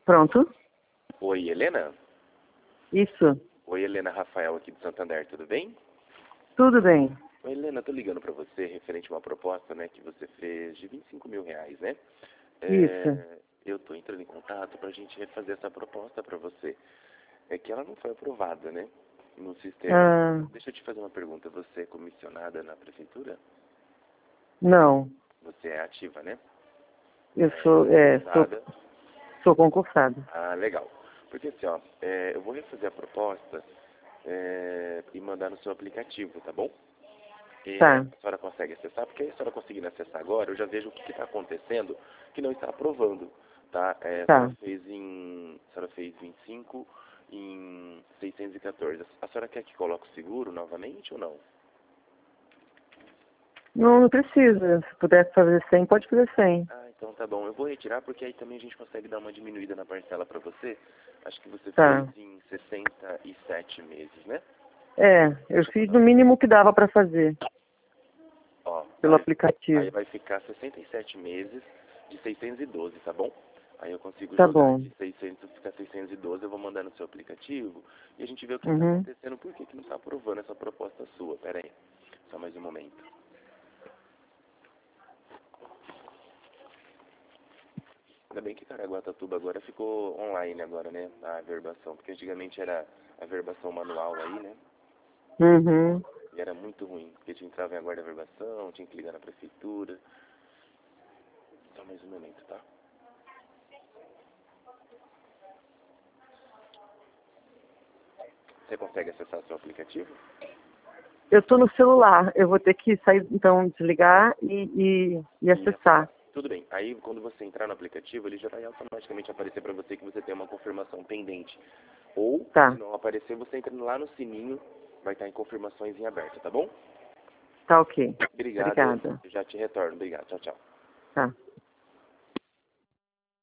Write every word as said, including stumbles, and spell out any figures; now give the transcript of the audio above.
Pronto? Oi, Helena? Isso. Oi, Helena, Rafael aqui de Santander, tudo bem? Tudo bem. Oi, Helena, tô ligando pra você referente a uma proposta, né, que você fez de vinte e cinco mil reais, né? Isso. É, eu tô entrando em contato pra gente refazer essa proposta pra você. É que ela não foi aprovada, né, no sistema. Ah, Deixa eu te fazer uma pergunta. Você é comissionada na prefeitura? não. Você é ativa, né? Eu É, sou, é, sou, concursada. sou concursada. Ah, legal. Porque assim, ó, é, eu vou refazer a proposta é, e mandar no seu aplicativo, tá bom? E Tá. a senhora consegue acessar, porque a senhora conseguindo acessar agora, eu já vejo o que está acontecendo que não está aprovando, tá? É, a senhora Tá. fez em, a senhora fez vinte e cinco em seiscentos e quatorze. A senhora quer que coloque o seguro novamente ou não? Não, não precisa. Se puder fazer cem, pode fazer cem. Ah, então tá bom. Eu vou retirar porque aí também a gente consegue dar uma diminuída na parcela para você. Acho que você fez Tá. em sessenta e sete meses, né? É, eu Deixa eu fiz fazer no uma... mínimo que dava pra fazer Ó, pelo aí, aí aplicativo. vai ficar sessenta e sete meses de seiscentos e doze, tá bom? Aí eu consigo Tá jogar bom. de seiscentos para seiscentos e doze, eu vou mandar no seu aplicativo e a gente vê o que está Uhum. acontecendo, por que que não está aprovando essa proposta sua. Pera aí, só mais um momento. Ainda bem que Caraguatatuba agora ficou online agora, né, a averbação, porque antigamente era a averbação manual aí, né, Uhum. e era muito ruim, porque tinha que entrar em guarda averbação, tinha que ligar na prefeitura. Só mais um momento, tá? Você consegue acessar seu aplicativo? Eu tô no celular. Eu vou ter que sair, então, desligar e, e, e E acessar. acessar. Tudo bem. Aí, quando você entrar no aplicativo, ele já vai automaticamente aparecer para você que você tem uma confirmação pendente. Ou, se Tá. não aparecer, você entra lá no sininho, vai estar em confirmações em aberto, tá bom? Tá ok. Obrigado. Obrigada. Já te retorno. Obrigado. Tchau, tchau. Tá.